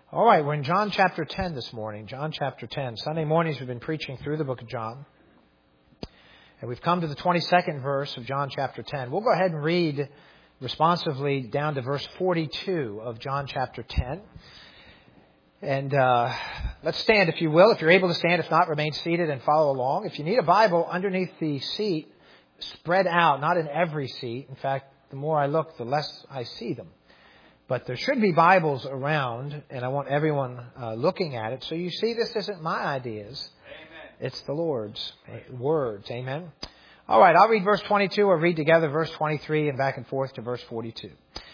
All right, we're in John chapter 10 this morning. John chapter 10. Sunday mornings we've been preaching through the book of John. And we've come to the 22nd verse of John chapter 10. We'll go ahead and read responsively down to verse 42 of John chapter 10. And let's stand, if you will. If you're able to stand, if not, remain seated and follow along. If you need a Bible, underneath the seat, spread out, not in every seat. In fact, the more I look, the less I see them. But there should be Bibles around, and I want everyone looking at it. So you see, this isn't my ideas. Amen. It's the Lord's words. Amen. All right, I'll read verse 22, or read together verse 23 and back and forth to verse 42.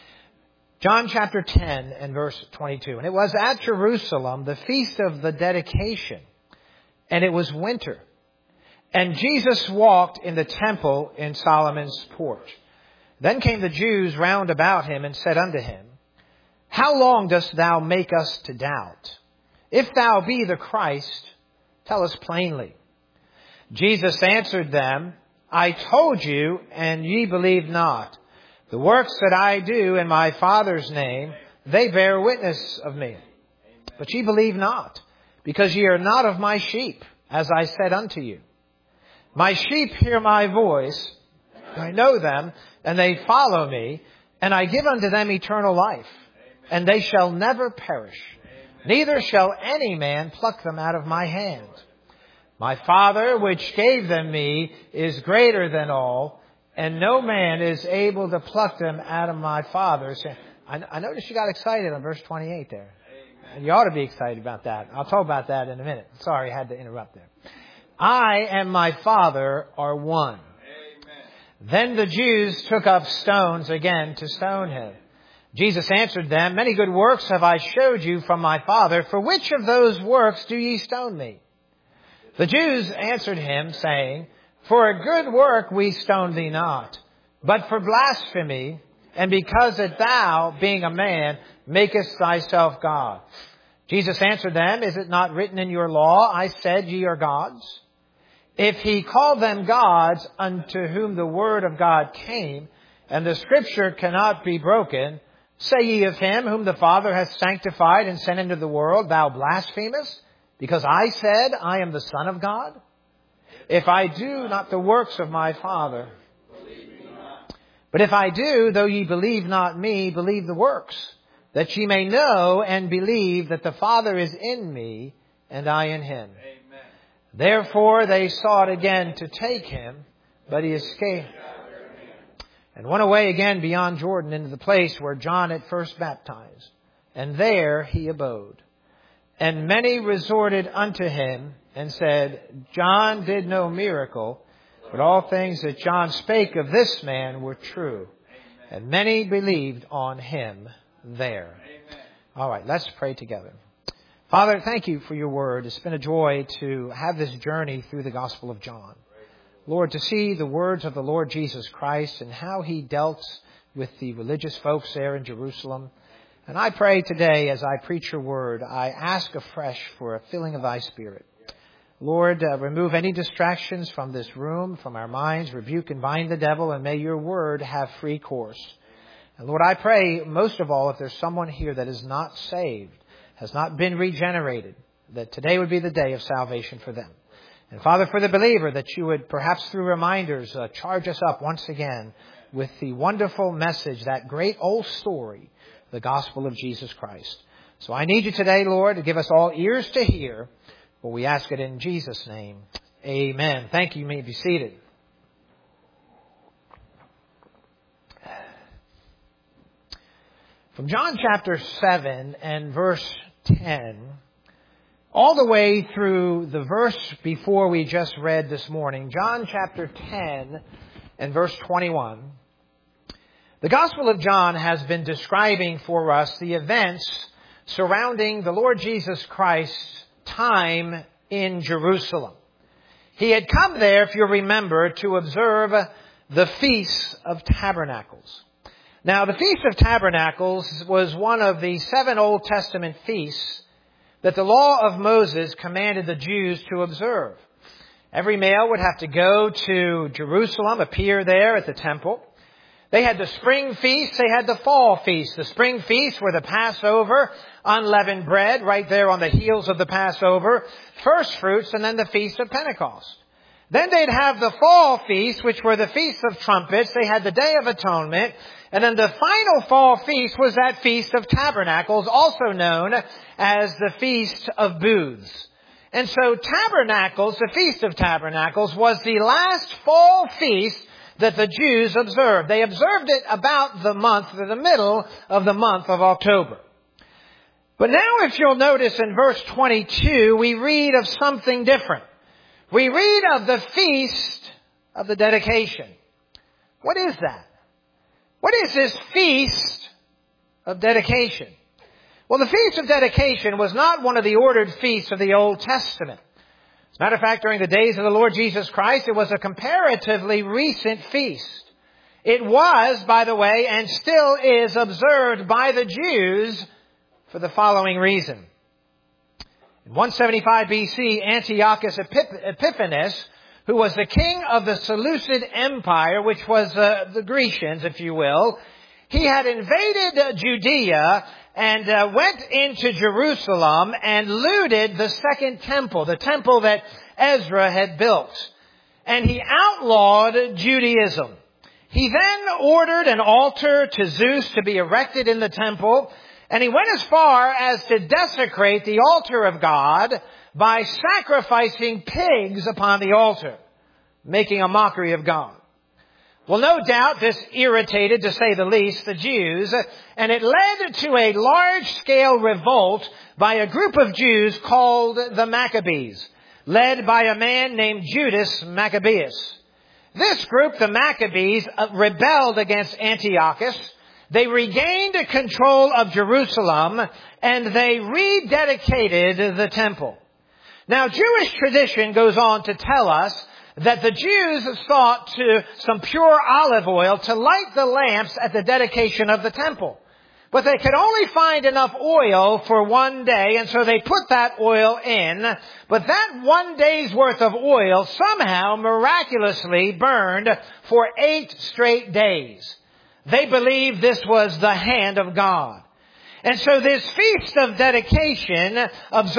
John chapter 10 and verse 22. And it was at Jerusalem, the feast of the dedication, and it was winter. And Jesus walked in the temple in Solomon's porch. Then came the Jews round about him and said unto him, How long dost thou make us to doubt? If thou be the Christ, tell us plainly. Jesus answered them, I told you, and ye believe not. The works that I do in my Father's name, they bear witness of me. But ye believe not, because ye are not of my sheep, as I said unto you. My sheep hear my voice, I know them, and they follow me, and I give unto them eternal life. And they shall never perish, neither shall any man pluck them out of my hand. My Father, which gave them me, is greater than all, and no man is able to pluck them out of my Father's hand. I noticed you got excited on verse 28 there. And you ought to be excited about that. I'll talk about that in a minute. Sorry, I had to interrupt there. I and my Father are one. Then the Jews took up stones again to stone him. Jesus answered them, Many good works have I showed you from my Father. For which of those works do ye stone me? The Jews answered him, saying, For a good work we stone thee not, but for blasphemy, and because that thou, being a man, makest thyself God. Jesus answered them, Is it not written in your law, I said ye are gods? If he called them gods, unto whom the word of God came, and the scripture cannot be broken, say ye of him whom the Father hath sanctified and sent into the world, Thou blasphemest, because I said, I am the Son of God? If I do not the works of my Father, but if I do, though ye believe not me, believe the works, that ye may know and believe that the Father is in me, and I in him. Amen. Therefore they sought again to take him, but he escaped, and went away again beyond Jordan into the place where John had first baptized. And there he abode. And many resorted unto him and said, John did no miracle, but all things that John spake of this man were true. And many believed on him there. All right, let's pray together. Father, thank you for your word. It's been a joy to have this journey through the Gospel of John. Lord, to see the words of the Lord Jesus Christ and how he dealt with the religious folks there in Jerusalem. And I pray today as I preach your word, I ask afresh for a filling of thy Spirit. Lord, remove any distractions from this room, from our minds, rebuke and bind the devil, and may your word have free course. And Lord, I pray most of all, if there's someone here that is not saved, has not been regenerated, that today would be the day of salvation for them. And Father, for the believer, that you would perhaps through reminders charge us up once again with the wonderful message, that great old story, the gospel of Jesus Christ. So I need you today, Lord, to give us all ears to hear. For we ask it in Jesus' name. Amen. Thank you. You may be seated. From John chapter 7 and verse 10... all the way through the verse before we just read this morning, John chapter 10 and verse 21, the Gospel of John has been describing for us the events surrounding the Lord Jesus Christ's time in Jerusalem. He had come there, if you remember, to observe the Feast of Tabernacles. Now, the Feast of Tabernacles was one of the 7 Old Testament feasts that the law of Moses commanded the Jews to observe. Every male would have to go to Jerusalem, appear there at the temple. They had the spring feast, they had the fall feast. The spring feast were the Passover, unleavened bread right there on the heels of the Passover, first fruits, and then the Feast of Pentecost. Then they'd have the fall feast, which were the Feast of Trumpets. They had the Day of Atonement. And then the final fall feast was that Feast of Tabernacles, also known as the Feast of Booths. And so Tabernacles, the Feast of Tabernacles, was the last fall feast that the Jews observed. They observed it about the middle of the month of October. But now if you'll notice in verse 22, we read of something different. We read of the Feast of the Dedication. What is that? What is this Feast of Dedication? Well, the Feast of Dedication was not one of the ordered feasts of the Old Testament. As a matter of fact, during the days of the Lord Jesus Christ, it was a comparatively recent feast. It was, by the way, and still is observed by the Jews for the following reason. In 175 BC, Antiochus Epiphanes, who was the king of the Seleucid Empire, which was the Grecians, if you will, he had invaded Judea and went into Jerusalem and looted the second temple, the temple that Ezra had built. And he outlawed Judaism. He then ordered an altar to Zeus to be erected in the temple. And he went as far as to desecrate the altar of God by sacrificing pigs upon the altar, making a mockery of God. Well, no doubt this irritated, to say the least, the Jews, and it led to a large-scale revolt by a group of Jews called the Maccabees, led by a man named Judas Maccabeus. This group, the Maccabees, rebelled against Antiochus. They regained control of Jerusalem, and they rededicated the temple. Now, Jewish tradition goes on to tell us that the Jews sought to some pure olive oil to light the lamps at the dedication of the temple. But they could only find enough oil for one day, and so they put that oil in. But that one day's worth of oil somehow miraculously burned for 8 straight days. They believed this was the hand of God. And so this Feast of Dedication is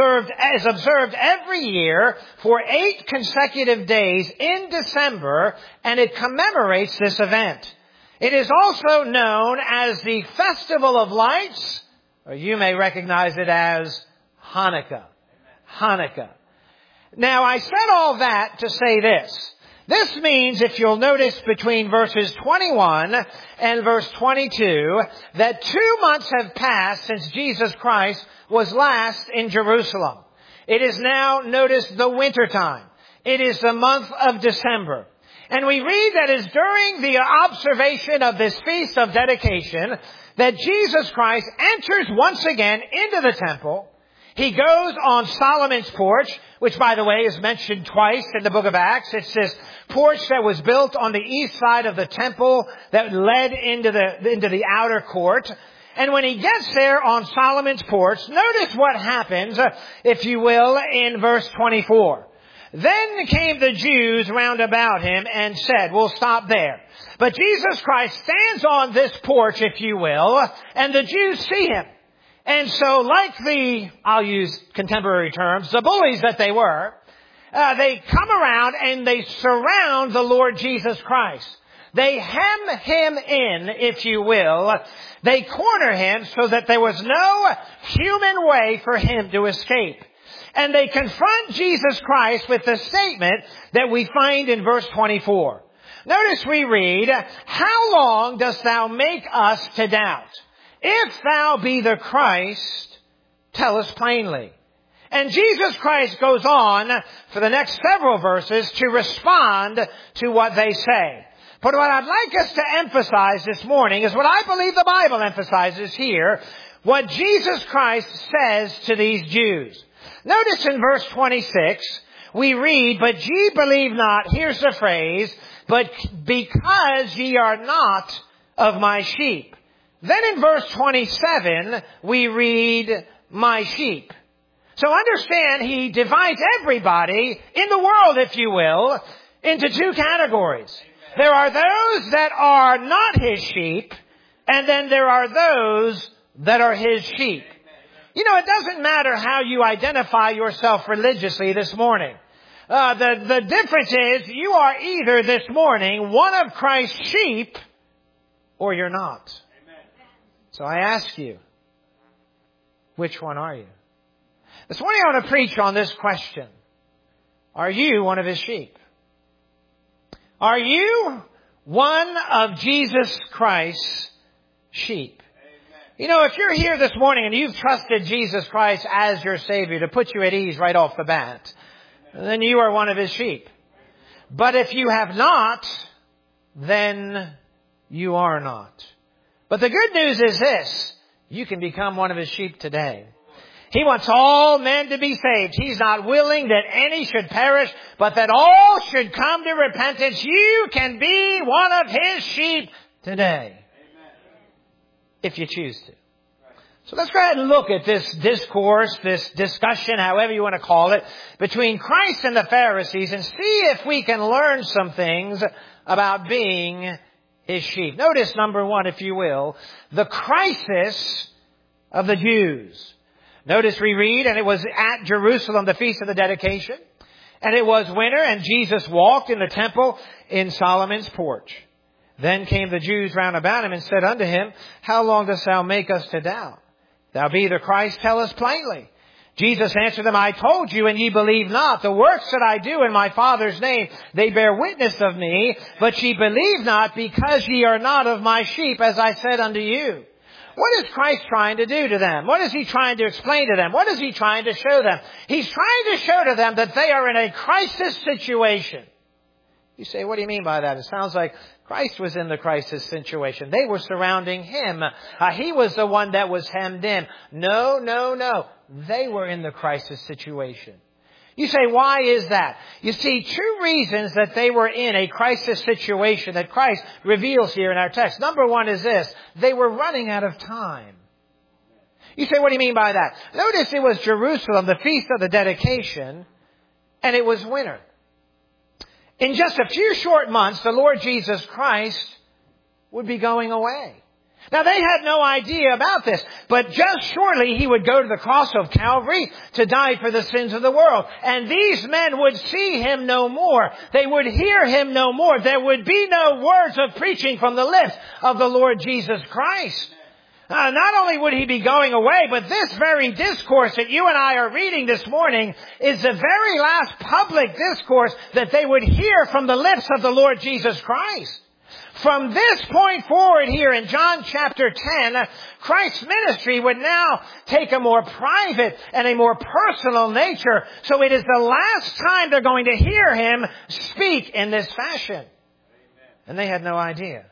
observed every year for 8 consecutive days in December, and it commemorates this event. It is also known as the Festival of Lights, or you may recognize it as Hanukkah. Hanukkah. Now, I said all that to say this. This means, if you'll notice between verses 21 and verse 22, that 2 months have passed since Jesus Christ was last in Jerusalem. It is now, notice, the wintertime. It is the month of December. And we read that it's during the observation of this Feast of Dedication that Jesus Christ enters once again into the temple. He goes on Solomon's porch, which, by the way, is mentioned twice in the book of Acts. It's this porch that was built on the east side of the temple that led into the outer court. And when he gets there on Solomon's porch, notice what happens, if you will, in verse 24. Then came the Jews round about him and said, we'll stop there. But Jesus Christ stands on this porch, if you will, and the Jews see him. And so like I'll use contemporary terms, the bullies that they were, they come around and they surround the Lord Jesus Christ. They hem him in, if you will. They corner him so that there was no human way for him to escape. And they confront Jesus Christ with the statement that we find in verse 24. Notice we read, how long dost thou make us to doubt? If thou be the Christ, tell us plainly. And Jesus Christ goes on for the next several verses to respond to what they say. But what I'd like us to emphasize this morning is what I believe the Bible emphasizes here, what Jesus Christ says to these Jews. Notice in verse 26, we read, but ye believe not, here's the phrase, but because ye are not of my sheep. Then in verse 27, we read, my sheep. So understand, he divides everybody in the world, if you will, into 2 categories. There are those that are not his sheep, and then there are those that are his sheep. You know, it doesn't matter how you identify yourself religiously this morning. The difference is you are either this morning one of Christ's sheep or you're not. Amen. So I ask you, which one are you? This morning I want to preach on this question. Are you one of His sheep? Are you one of Jesus Christ's sheep? You know, if you're here this morning and you've trusted Jesus Christ as your Savior to put you at ease right off the bat, then you are one of His sheep. But if you have not, then you are not. But the good news is this. You can become one of His sheep today. He wants all men to be saved. He's not willing that any should perish, but that all should come to repentance. You can be one of His sheep today. If you choose to. So let's go ahead and look at this discourse, this discussion, however you want to call it, between Christ and the Pharisees and see if we can learn some things about being His sheep. Notice, number one, if you will, the crisis of the Jews. Notice we read, and it was at Jerusalem, the Feast of the Dedication, and it was winter, and Jesus walked in the temple in Solomon's porch. Then came the Jews round about Him and said unto Him, How long dost thou make us to doubt? Thou be the Christ, tell us plainly. Jesus answered them, I told you, and ye believe not. The works that I do in my Father's name, they bear witness of me, but ye believe not, because ye are not of my sheep, as I said unto you. What is Christ trying to do to them? What is He trying to explain to them? What is He trying to show them? He's trying to show to them that they are in a crisis situation. You say, what do you mean by that? It sounds like Christ was in the crisis situation. They were surrounding Him. He was the one that was hemmed in. No. They were in the crisis situation. You say, why is that? You see, two reasons that they were in a crisis situation that Christ reveals here in our text. Number one is this. They were running out of time. You say, what do you mean by that? Notice it was Jerusalem, the Feast of the Dedication, and it was winter. In just a few short months, the Lord Jesus Christ would be going away. Now, they had no idea about this, but just shortly He would go to the cross of Calvary to die for the sins of the world. And these men would see Him no more. They would hear Him no more. There would be no words of preaching from the lips of the Lord Jesus Christ. Not only would He be going away, but this very discourse that you and I are reading this morning is the very last public discourse that they would hear from the lips of the Lord Jesus Christ. From this point forward here in John chapter 10, Christ's ministry would now take a more private and a more personal nature. So it is the last time they're going to hear Him speak in this fashion. Amen. And they had no idea.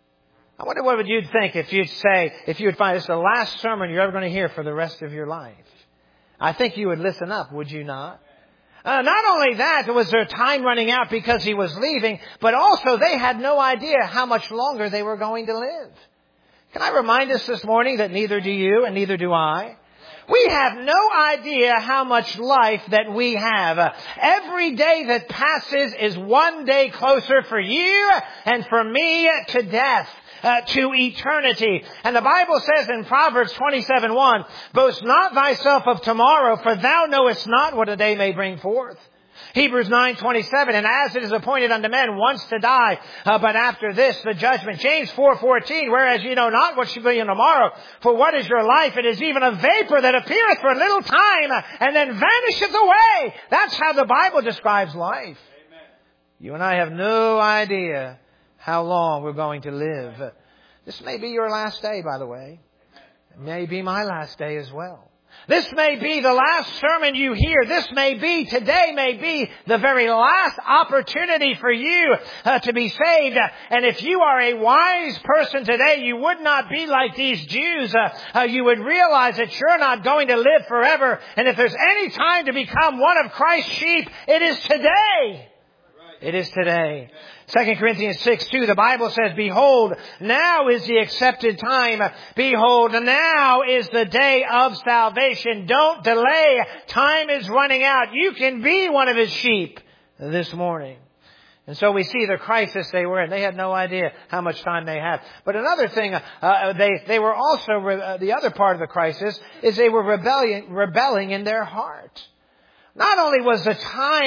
I wonder what you'd think if you'd find this the last sermon you're ever going to hear for the rest of your life. I think you would listen up, would you not? Not only that, was their time running out because He was leaving, but also they had no idea how much longer they were going to live. Can I remind us this morning that neither do you and neither do I? We have no idea how much life that we have. Every day that passes is one day closer for you and for me to death. To eternity. And the Bible says in Proverbs 27:1, Boast not thyself of tomorrow, for thou knowest not what a day may bring forth. Hebrews 9:27, And as it is appointed unto men once to die, but after this the judgment. James 4:14, Whereas ye know not what shall be on tomorrow, for what is your life? It is even a vapor that appeareth for a little time, and then vanisheth away. That's how the Bible describes life. Amen. You and I have no idea how long we're going to live. This may be your last day, by the way. It may be my last day as well. This may be the last sermon you hear. Today may be the very last opportunity for you to be saved. And if you are a wise person today, you would not be like these Jews. You would realize that you're not going to live forever. And if there's any time to become one of Christ's sheep, it is today. It is today. 2 Corinthians 6:2, the Bible says, Behold, now is the accepted time. Behold, now is the day of salvation. Don't delay. Time is running out. You can be one of His sheep this morning. And so we see the crisis they were in. They had no idea how much time they had. But another thing, they were also, the other part of the crisis is they were rebelling in their heart. Not only was the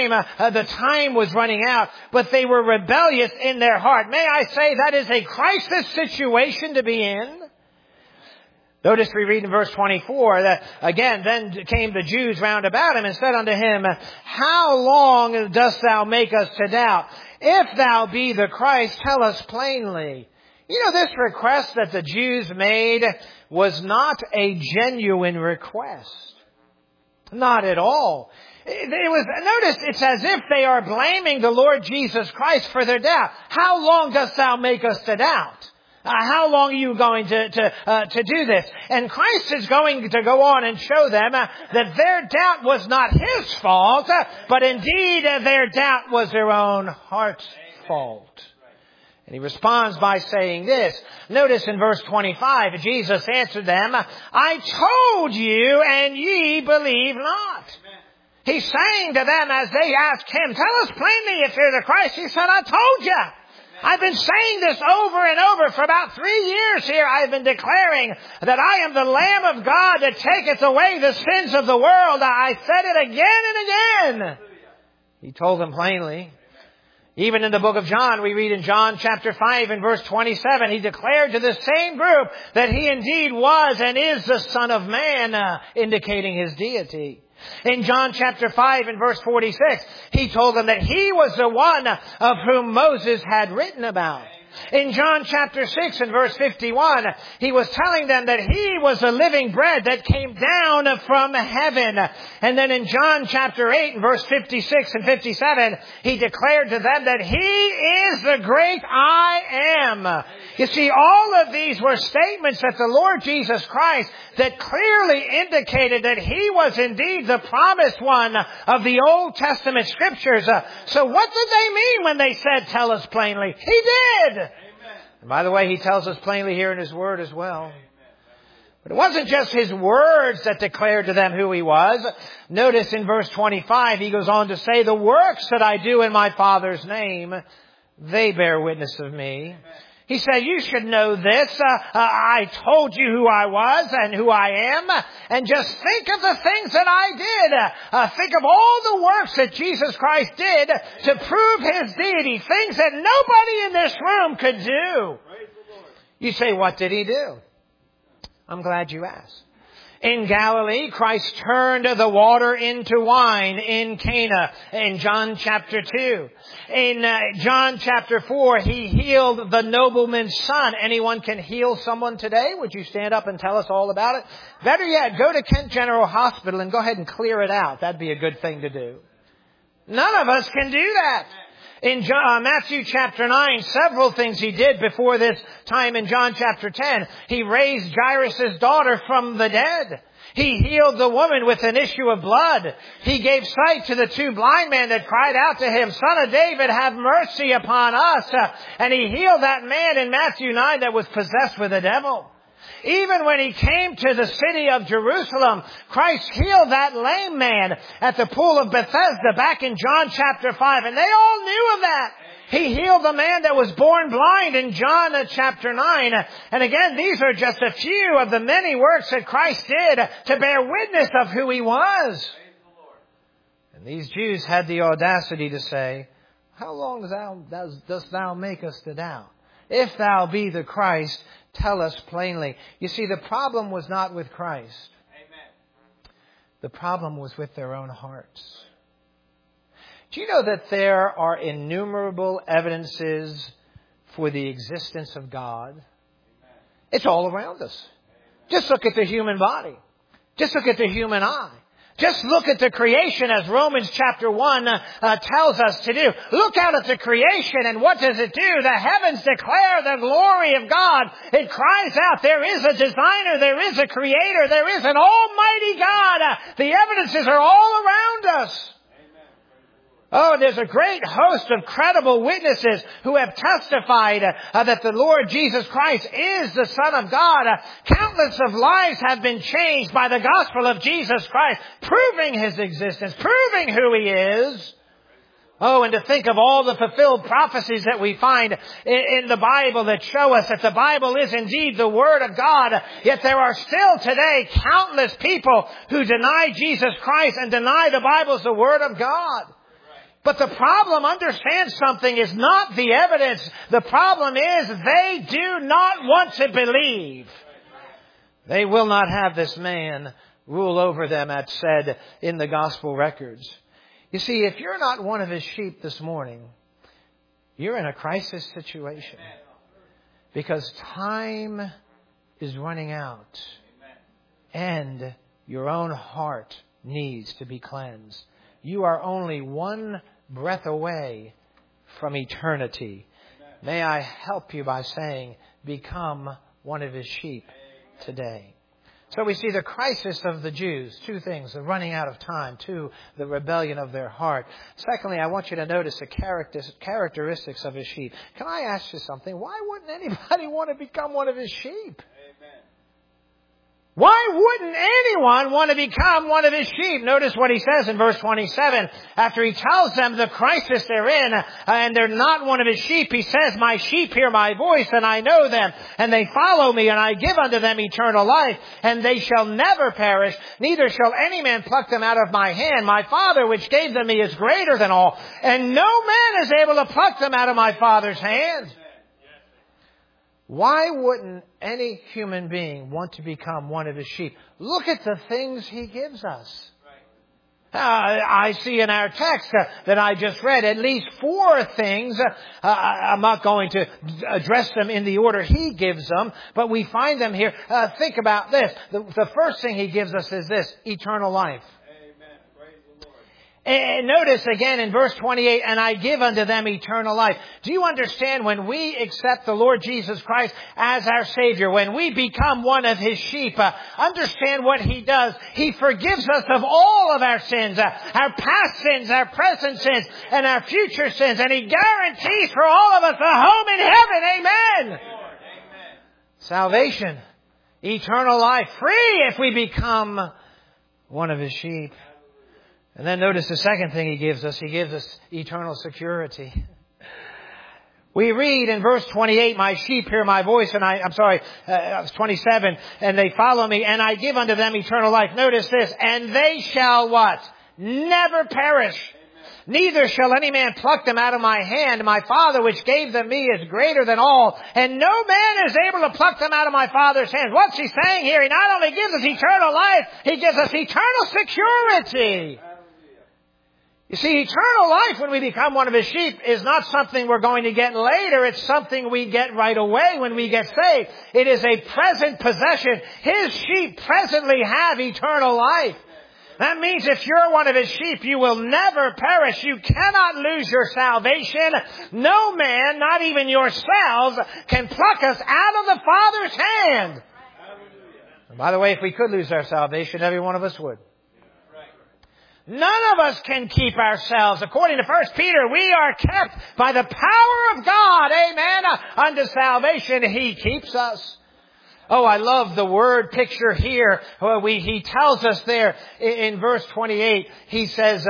time was running out, but they were rebellious in their heart. May I say that is a crisis situation to be in? Notice we read in verse 24 that, again, then came the Jews round about him and said unto him, How long dost thou make us to doubt? If thou be the Christ, tell us plainly. You know, this request that the Jews made was not a genuine request. Not at all. Notice it's as if they are blaming the Lord Jesus Christ for their doubt. How long dost thou make us to doubt? How long are you going to do this? And Christ is going to go on and show them that their doubt was not His fault, but indeed their doubt was their own heart's fault. And He responds by saying this. Notice in verse 25, Jesus answered them, I told you, and ye believe not. He's saying to them as they ask Him, tell us plainly if you're the Christ. He said, I told you. I've been saying this over and over for about 3 years here. I've been declaring that I am the Lamb of God that taketh away the sins of the world. I said it again and again. He told them plainly. Even in the book of John, we read in John chapter 5 and verse 27, He declared to the same group that He indeed was and is the Son of Man, indicating His deity. In John chapter 5 and verse 46, He told them that He was the one of whom Moses had written about. In John chapter 6 and verse 51, He was telling them that He was the living bread that came down from heaven. And then in John chapter 8 and verse 56 and 57, He declared to them that He is the great I am. You see, all of these were statements that the Lord Jesus Christ that clearly indicated that He was indeed the promised one of the Old Testament Scriptures. So what did they mean when they said, tell us plainly? He did. And by the way, He tells us plainly here in His Word as well. But it wasn't just His words that declared to them who He was. Notice in verse 25, He goes on to say, the works that I do in my Father's name, they bear witness of me. He said, you should know this. I told you who I was and who I am. And just think of the things that I did. Think of all the works that Jesus Christ did to prove His deity. Things that nobody in this room could do. You say, what did He do? I'm glad you asked. In Galilee, Christ turned the water into wine in Cana in John chapter 2. In John chapter 4, He healed the nobleman's son. Anyone can heal someone today? Would you stand up and tell us all about it? Better yet, go to Kent General Hospital and go ahead and clear it out. That'd be a good thing to do. None of us can do that. In Matthew chapter 9, several things He did before this time in John chapter 10. He raised Jairus' daughter from the dead. He healed the woman with an issue of blood. He gave sight to the 2 blind men that cried out to Him, Son of David, have mercy upon us. And He healed that man in Matthew 9 that was possessed with a devil. Even when He came to the city of Jerusalem, Christ healed that lame man at the pool of Bethesda back in John chapter 5. And they all knew of that. He healed the man that was born blind in John chapter 9. And again, these are just a few of the many works that Christ did to bear witness of who He was. And these Jews had the audacity to say, how long dost thou make us to doubt? If thou be the Christ, tell us plainly. You see, the problem was not with Christ. Amen. The problem was with their own hearts. Do you know that there are innumerable evidences for the existence of God? Amen. It's all around us. Amen. Just look at the human body. Just look at the human eye. Just look at the creation as Romans chapter 1 tells us to do. Look out at the creation and what does it do? The heavens declare the glory of God. It cries out, there is a designer, there is a creator, there is an almighty God. The evidences are all around us. Oh, there's a great host of credible witnesses who have testified that the Lord Jesus Christ is the Son of God. Countless of lives have been changed by the gospel of Jesus Christ, proving His existence, proving who He is. Oh, and to think of all the fulfilled prophecies that we find in the Bible that show us that the Bible is indeed the Word of God. Yet there are still today countless people who deny Jesus Christ and deny the Bible is the Word of God. But the problem, understand something, is not the evidence. The problem is they do not want to believe. They will not have this man rule over them, as said in the gospel records. You see, if you're not one of his sheep this morning, you're in a crisis situation. Because time is running out. And your own heart needs to be cleansed. You are only one breath away from eternity. May I help you by saying, become one of his sheep today. So we see the crisis of the Jews. Two things, the running out of time. Two, the rebellion of their heart. Secondly, I want you to notice the characteristics of his sheep. Can I ask you something? Why wouldn't anybody want to become one of his sheep? Why wouldn't anyone want to become one of his sheep? Notice what he says in verse 27. After he tells them the crisis they're in, and they're not one of his sheep, he says, my sheep hear my voice, and I know them, and they follow me, and I give unto them eternal life, and they shall never perish, neither shall any man pluck them out of my hand. My Father which gave them me is greater than all, and no man is able to pluck them out of my Father's hand. Why wouldn't any human being want to become one of his sheep? Look at the things he gives us. I see in our text that I just read at least 4 things. I'm not going to address them in the order he gives them, but we find them here. Think about this. The first thing he gives us is this, eternal life. And notice again in verse 28, and I give unto them eternal life. Do you understand when we accept the Lord Jesus Christ as our Savior, when we become one of his sheep, understand what he does. He forgives us of all of our sins, our past sins, our present sins, and our future sins. And he guarantees for all of us a home in heaven. Amen. Amen. Salvation, eternal life, free if we become one of his sheep. And then notice the second thing he gives us. He gives us eternal security. We read in verse 28, my sheep hear my voice, and 27, and they follow me, and I give unto them eternal life. Notice this, and they shall what? Never perish. Neither shall any man pluck them out of my hand. My Father which gave them me is greater than all, and no man is able to pluck them out of my Father's hand. What's he saying here? He not only gives us eternal life, he gives us eternal security. You see, eternal life when we become one of his sheep is not something we're going to get later. It's something we get right away when we get saved. It is a present possession. His sheep presently have eternal life. That means if you're one of his sheep, you will never perish. You cannot lose your salvation. No man, not even yourselves, can pluck us out of the Father's hand. And by the way, if we could lose our salvation, every one of us would. None of us can keep ourselves. According to 1 Peter, we are kept by the power of God. Amen. Unto salvation, he keeps us. Oh, I love the word picture here. He tells us there in verse 28, he says,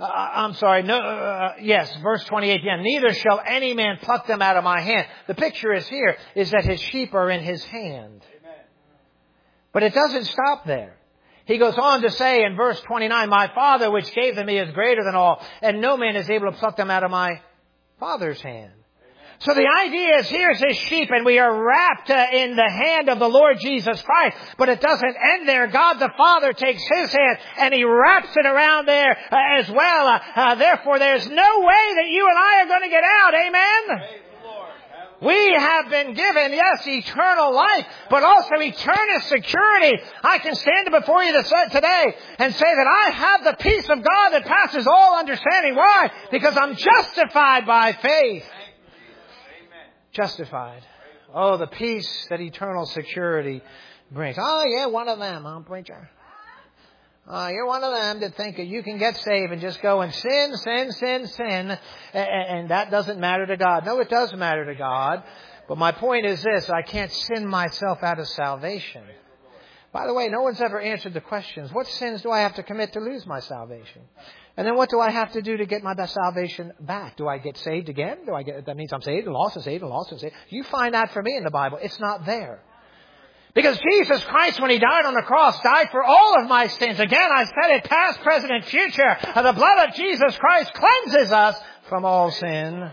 verse 28, yeah, neither shall any man pluck them out of my hand. The picture is here, is that his sheep are in his hand. Amen. But it doesn't stop there. He goes on to say in verse 29, my Father which gave them me is greater than all, and no man is able to pluck them out of my Father's hand. So the idea is here's his sheep, and we are wrapped in the hand of the Lord Jesus Christ. But it doesn't end there. God the Father takes his hand and he wraps it around there as well. Therefore, there's no way that you and I are going to get out. Amen? We have been given, yes, eternal life, but also eternal security. I can stand before you today and say that I have the peace of God that passes all understanding. Why? Because I'm justified by faith. Justified. Oh, the peace that eternal security brings. Oh, yeah, one of them, huh, preacher? You're one of them that think that you can get saved and just go and sin, and that doesn't matter to God. No, it does matter to God. But my point is this, I can't sin myself out of salvation. By the way, no one's ever answered the questions. What sins do I have to commit to lose my salvation? And then what do I have to do to get my salvation back? Do I get saved again? That means I'm saved and lost and saved and lost and saved. You find that for me in the Bible. It's not there. Because Jesus Christ, when He died on the cross, died for all of my sins. Again, I said it, past, present, and future. The blood of Jesus Christ cleanses us from all sin.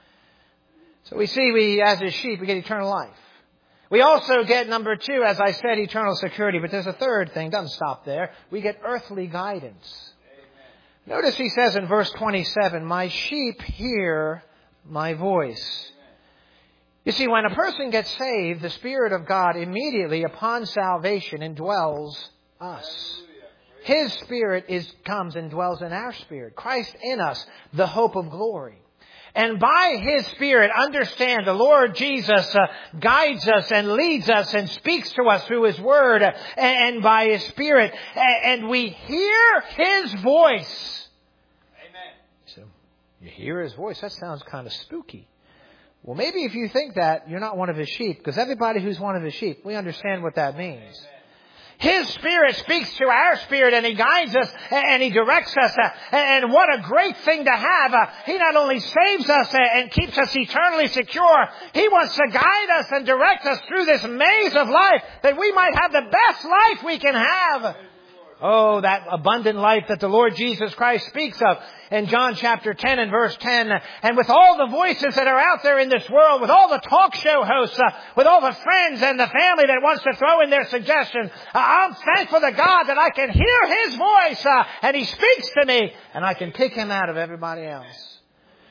So we see as His sheep, we get eternal life. We also get, number 2, as I said, eternal security. But there's a third thing. Doesn't stop there. We get earthly guidance. Amen. Notice He says in verse 27, my sheep hear my voice. You see, when a person gets saved, the Spirit of God immediately upon salvation indwells us. His Spirit comes and dwells in our spirit. Christ in us, the hope of glory. And by His Spirit, understand, the Lord Jesus guides us and leads us and speaks to us through His Word and by His Spirit. And we hear His voice. Amen. So, you hear His voice? That sounds kind of spooky. Well, maybe if you think that, you're not one of His sheep. Because everybody who's one of His sheep, we understand what that means. Amen. His Spirit speaks to our spirit and He guides us and He directs us. And what a great thing to have. He not only saves us and keeps us eternally secure, He wants to guide us and direct us through this maze of life that we might have the best life we can have. Oh, that abundant life that the Lord Jesus Christ speaks of in John chapter 10 and verse 10. And with all the voices that are out there in this world, with all the talk show hosts, with all the friends and the family that wants to throw in their suggestions, I'm thankful to God that I can hear His voice and He speaks to me and I can pick Him out of everybody else.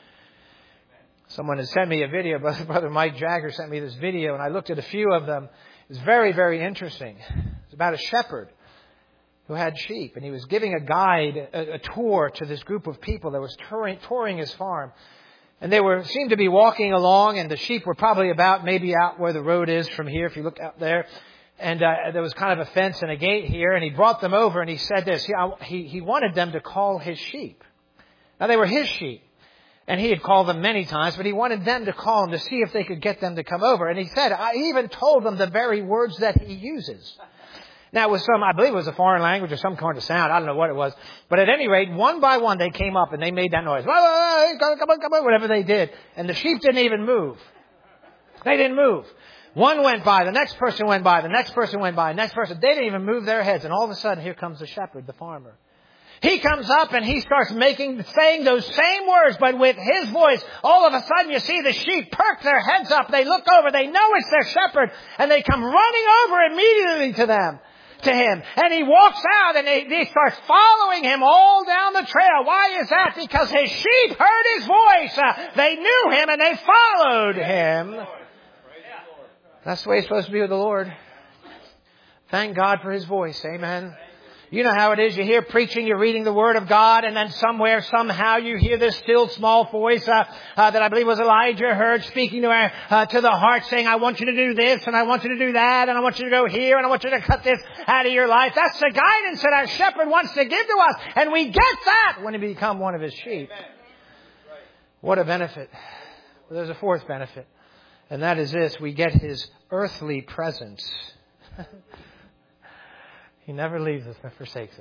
Someone had sent me a video. Brother Mike Jagger sent me this video and I looked at a few of them. It was very, very interesting. It's about a shepherd who had sheep, and he was giving a guide, a tour to this group of people that was touring his farm. And they seemed to be walking along, and the sheep were probably maybe out where the road is from here, if you look out there. And there was kind of a fence and a gate here, and he brought them over, and he said this. He wanted them to call his sheep. Now, they were his sheep, and he had called them many times, but he wanted them to call them to see if they could get them to come over. And he said, I even told them the very words that he uses. Now, it was I believe it was a foreign language or some kind of sound. I don't know what it was. But at any rate, one by one, they came up and they made that noise. Come on, whatever they did. And the sheep didn't even move. They didn't move. One went by, the next person went by, the next person went by, the next person. They didn't even move their heads. And all of a sudden, here comes the shepherd, the farmer. He comes up and he starts saying those same words, but with his voice. All of a sudden, you see the sheep perk their heads up. They look over. They know it's their shepherd. And they come running over immediately to him. And he walks out and they start following him all down the trail. Why is that? Because his sheep heard his voice. They knew him and they followed him. That's the way it's supposed to be with the Lord. Thank God for His voice. Amen. You know how it is. You hear preaching, you're reading the Word of God, and then somewhere, somehow, you hear this still small voice that I believe was Elijah heard speaking to the heart, saying, I want you to do this, and I want you to do that, and I want you to go here, and I want you to cut this out of your life. That's the guidance that our shepherd wants to give to us, and we get that when we become one of His sheep. What a benefit. Well, there's a fourth benefit, and that is this. We get His earthly presence. He never leaves us nor forsakes us.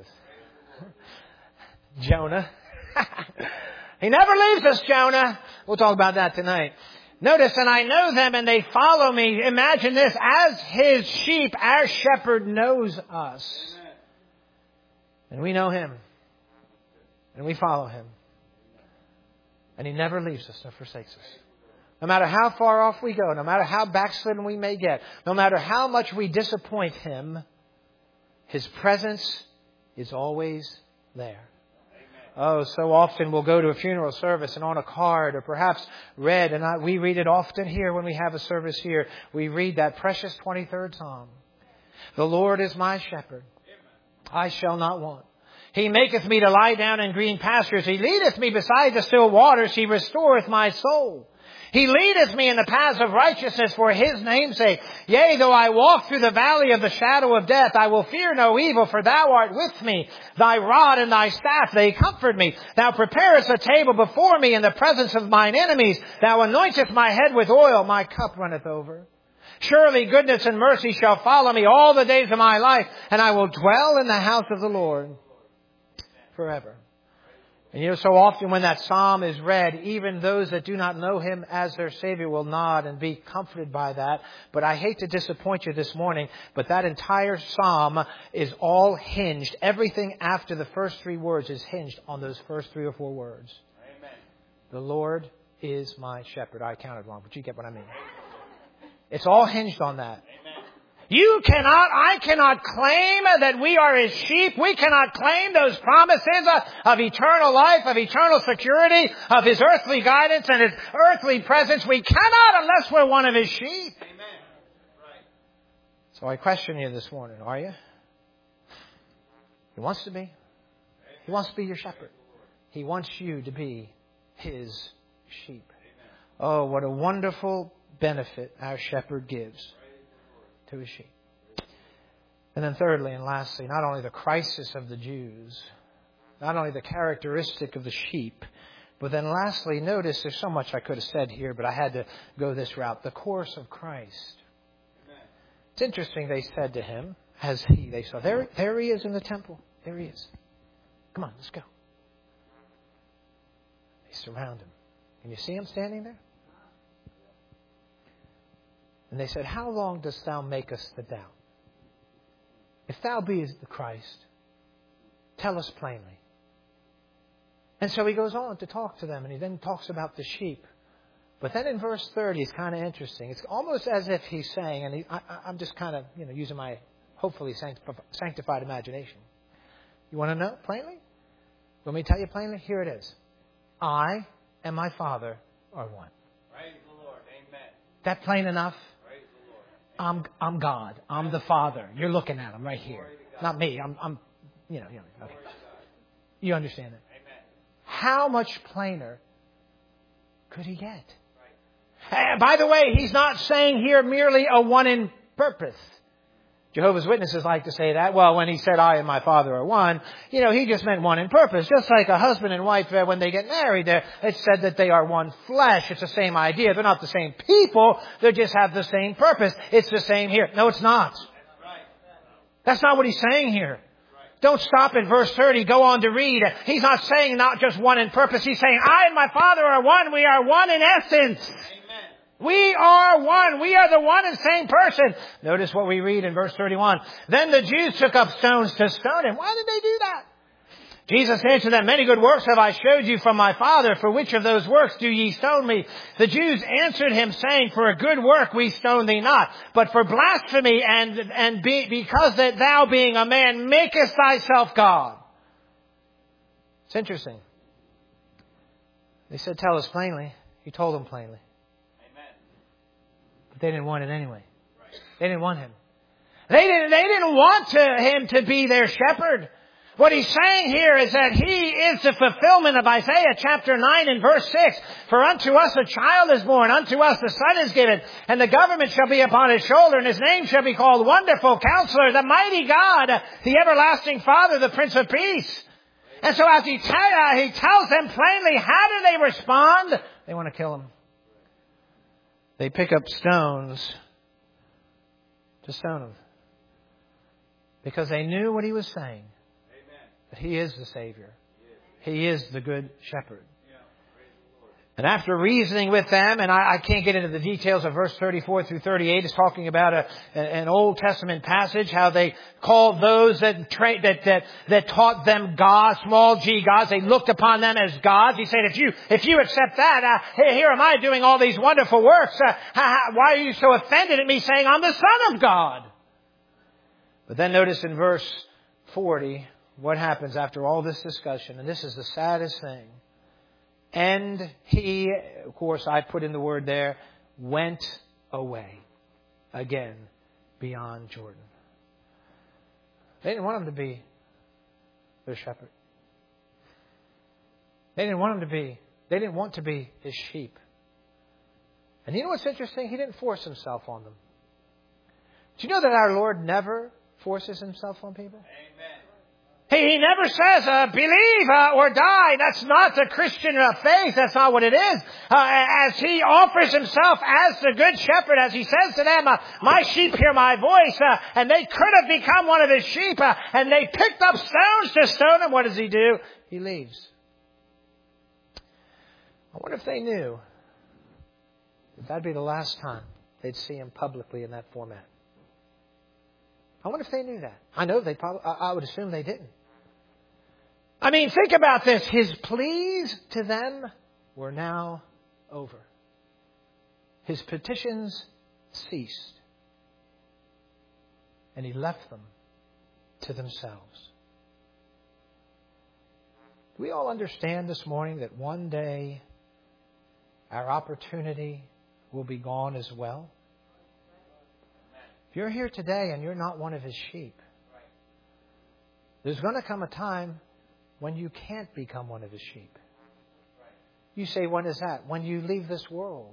Jonah. He never leaves us, Jonah. We'll talk about that tonight. Notice, and I know them and they follow me. Imagine this. As His sheep, our shepherd knows us. And we know Him. And we follow Him. And He never leaves us nor forsakes us. No matter how far off we go, no matter how backslidden we may get, no matter how much we disappoint Him, His presence is always there. Oh, so often we'll go to a funeral service and on a card or perhaps read, and we read it often here when we have a service here. We read that precious 23rd Psalm. The Lord is my shepherd. I shall not want. He maketh me to lie down in green pastures. He leadeth me beside the still waters. He restoreth my soul. He leadeth me in the paths of righteousness for His name's sake. Yea, though I walk through the valley of the shadow of death, I will fear no evil, for Thou art with me. Thy rod and Thy staff, they comfort me. Thou preparest a table before me in the presence of mine enemies. Thou anointest my head with oil, my cup runneth over. Surely goodness and mercy shall follow me all the days of my life, and I will dwell in the house of the Lord forever. And so often when that psalm is read, even those that do not know Him as their Savior will nod and be comforted by that. But I hate to disappoint you this morning, but that entire psalm is all hinged. Everything after the first 3 words is hinged on those first 3 or 4 words. Amen. The Lord is my shepherd. I counted wrong, but you get what I mean. It's all hinged on that. I cannot claim that we are His sheep. We cannot claim those promises of eternal life, of eternal security, of His earthly guidance and His earthly presence. We cannot unless we're one of His sheep. Amen. Right. So I question you this morning, are you? He wants to be. He wants to be your shepherd. He wants you to be His sheep. Oh, what a wonderful benefit our shepherd gives to His sheep. And then thirdly and lastly, not only the crisis of the Jews, not only the characteristic of the sheep, but then lastly, notice there's so much I could have said here, but I had to go this route. The course of Christ. Amen. It's interesting, they said to Him, they saw, there He is in the temple. There He is. Come on, let's go. They surround Him. Can you see Him standing there? And they said, how long dost thou make us to doubt? If thou beest the Christ, tell us plainly. And so He goes on to talk to them, and He then talks about the sheep. But then in verse 30, it's kind of interesting. It's almost as if He's saying, and I'm just kind of using my hopefully sanctified imagination. You want to know plainly? Let me tell you plainly? Here it is. I and my Father are one. Praise the Lord. Amen. That plain enough? I'm God. I'm the Father. You're looking at Him right here. Not me. I'm okay. You understand it? How much plainer could He get? By the way, He's not saying here merely a one in purpose. Jehovah's Witnesses like to say that. Well, when He said, I and my Father are one, He just meant one in purpose. Just like a husband and wife, when they get married, it's said that they are one flesh. It's the same idea. They're not the same people. They just have the same purpose. It's the same here. No, it's not. That's not what He's saying here. Don't stop at verse 30. Go on to read. He's not saying not just one in purpose. He's saying, I and my Father are one. We are one in essence. We are one. We are the one and same person. Notice what we read in verse 31. Then the Jews took up stones to stone Him. Why did they do that? Jesus answered them, many good works have I showed you from my Father. For which of those works do ye stone me? The Jews answered Him, saying, for a good work we stone thee not, but for blasphemy because that thou being a man makest thyself God. It's interesting. They said, tell us plainly. He told them plainly. They didn't want it anyway. They didn't want Him. They didn't want Him to be their shepherd. What He's saying here is that He is the fulfillment of Isaiah chapter 9 and verse 6. For unto us a child is born, unto us the Son is given, and the government shall be upon His shoulder, and His name shall be called Wonderful Counselor, the Mighty God, the Everlasting Father, the Prince of Peace. And so as He tells them plainly, how do they respond? They want to kill Him. They pick up stones to stone Him. Because they knew what He was saying. Amen. That He is the Savior. He is the Good Shepherd. And after reasoning with them, and I can't get into the details of verse 34 through 38, it's talking about an Old Testament passage, how they called those that taught them God, small g gods. They looked upon them as gods. He said, if you accept that, here am I doing all these wonderful works. Why are you so offended at me saying I'm the Son of God? But then notice in verse 40, what happens after all this discussion, and this is the saddest thing. And He, of course, I put in the word there, went away again beyond Jordan. They didn't want Him to be their shepherd. They didn't want to be His sheep. And you know what's interesting? He didn't force Himself on them. Do you know that our Lord never forces Himself on people? Amen. He never says, believe or die. That's not the Christian faith. That's not what it is. As He offers Himself as the Good Shepherd, as He says to them, my sheep hear my voice, and they could have become one of His sheep, and they picked up stones to stone Him. What does He do? He leaves. I wonder if they knew that that'd be the last time they'd see Him publicly in that format. I wonder if they knew that. I know they probably, I would assume they didn't. I mean, think about this. His pleas to them were now over. His petitions ceased. And He left them to themselves. Do we all understand this morning that one day our opportunity will be gone as well? If you're here today and you're not one of His sheep, there's going to come a time when you can't become one of His sheep. You say, when is that? When you leave this world.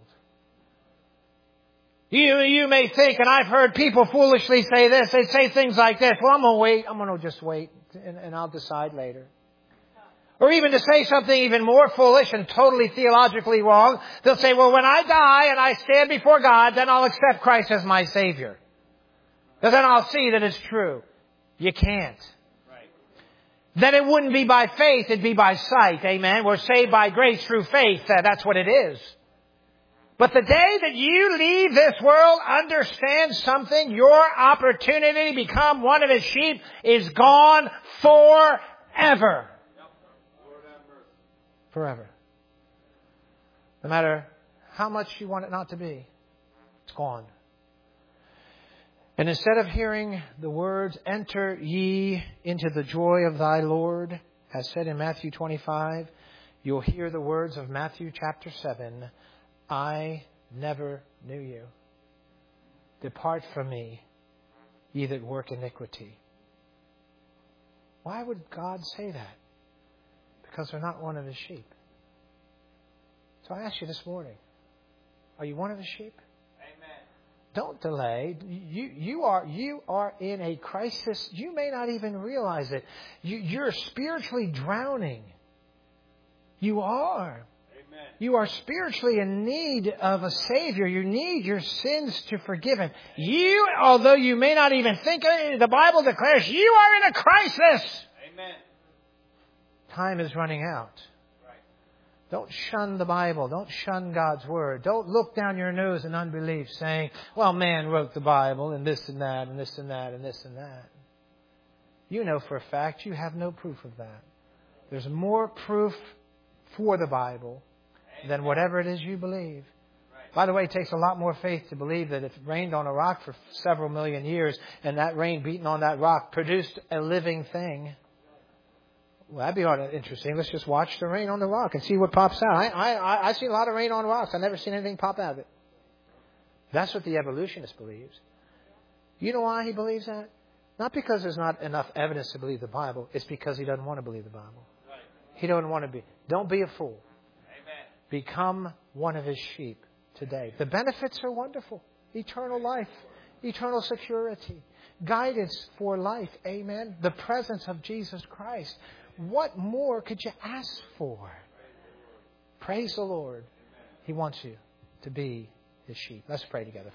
You may think, and I've heard people foolishly say this, they say things like this, well, I'm going to wait, I'm going to just wait, and I'll decide later. Or even to say something even more foolish and totally theologically wrong, they'll say, well, when I die and I stand before God, then I'll accept Christ as my Savior. And then I'll see that it's true. You can't. Then it wouldn't be by faith, it'd be by sight. Amen. We're saved by grace through faith. That's what it is. But the day that you leave this world, understand something. Your opportunity to become one of His sheep is gone forever. Forever. No matter how much you want it not to be, it's gone. And instead of hearing the words, enter ye into the joy of thy Lord, as said in Matthew 25, you'll hear the words of Matthew chapter 7, I never knew you. Depart from me, ye that work iniquity. Why would God say that? Because they're not one of His sheep. So I ask you this morning, are you one of His sheep? Don't delay. You are in a crisis. You may not even realize it. You're spiritually drowning. You are. Amen. You are spiritually in need of a Savior. You need your sins to forgiven. You, although you may not even think it, the Bible declares you are in a crisis. Amen. Time is running out. Don't shun the Bible. Don't shun God's Word. Don't look down your nose in unbelief saying, well, man wrote the Bible and this and that and this and that and this and that. You know for a fact you have no proof of that. There's more proof for the Bible than whatever it is you believe. By the way, it takes a lot more faith to believe that if it rained on a rock for several million years and that rain beating on that rock produced a living thing, well, that'd be interesting. Let's just watch the rain on the rock and see what pops out. I've seen a lot of rain on rocks. I've never seen anything pop out of it. That's what the evolutionist believes. You know why he believes that? Not because there's not enough evidence to believe the Bible. It's because he doesn't want to believe the Bible. He doesn't want to be. Don't be a fool. Amen. Become one of His sheep today. The benefits are wonderful. Eternal life. Eternal security. Guidance for life. Amen. The presence of Jesus Christ. What more could you ask for? Praise the Lord. He wants you to be His sheep. Let's pray together.